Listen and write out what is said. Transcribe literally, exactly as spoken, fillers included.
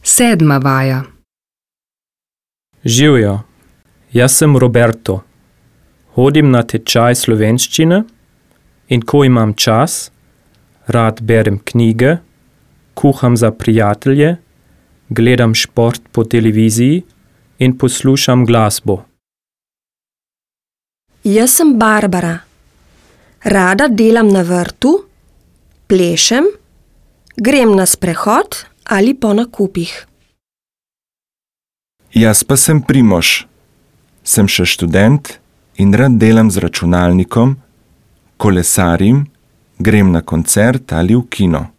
Sedma vaja. Živjo, jaz sem Roberto. Hodim na tečaj slovenščine in ko imam čas, rad berem knjige, kuham za prijatelje, gledam šport po televiziji in poslušam glasbo. Jaz sem Barbara. Rada delam na vrtu, plešem, grem na sprehod ali po nakupih. Jaz pa sem Primož. Sem še študent in rad delam z računalnikom, kolesarim, grem na koncert ali v kino.